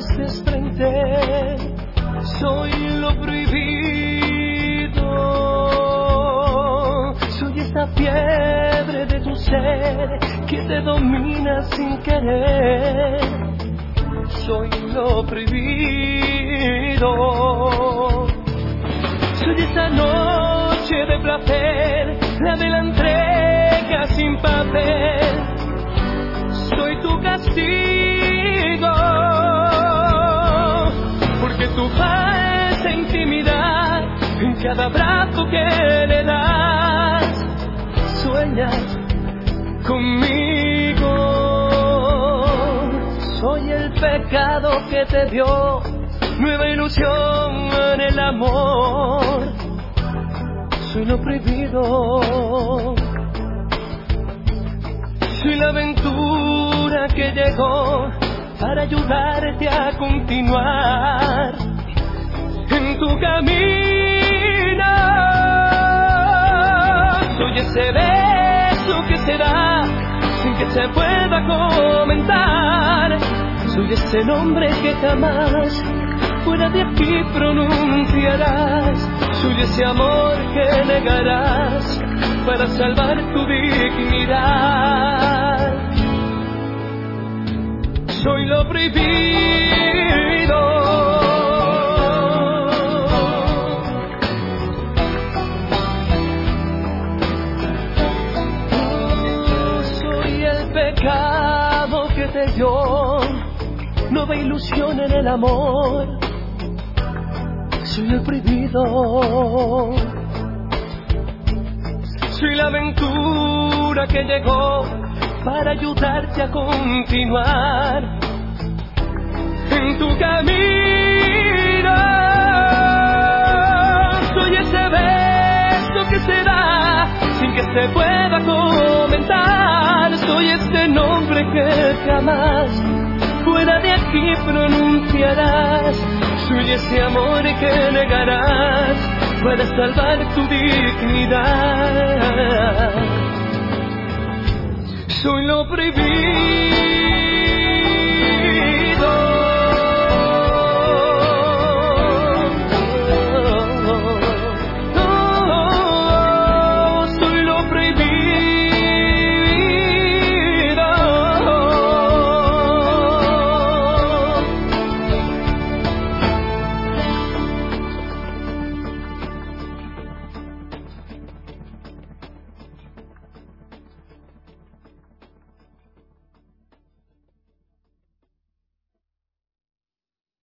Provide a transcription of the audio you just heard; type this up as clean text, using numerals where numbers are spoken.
haces frente. Soy lo prohibido, soy esta fiebre de tu ser que te domina sin querer. Soy lo prohibido, soy esta noche de placer, la de la entrega sin papel. Soy tu castigo, porque tu falsa intimidad en cada abrazo que le das. Sueñas conmigo, soy el pecado que te dio nueva ilusión en el amor. Soy lo prohibido, soy la aventura que llegó para ayudarte a continuar en tu camino. Soy ese beso que se da sin que se pueda comentar. Soy ese nombre que jamás fuera de aquí pronunciarás. Soy ese amor que negarás para salvar tu dignidad. Soy lo prohibido, soy el pecado que te dio nueva ilusión en el amor. Soy el prohibido, soy la aventura que llegó para ayudarte a continuar en tu camino. Soy ese beso que se da sin que se pueda comentar. Soy ese nombre que jamás fuera de aquí pronunciarás. Soy ese amor que negarás para salvar tu dignidad. Soy lo prohibido.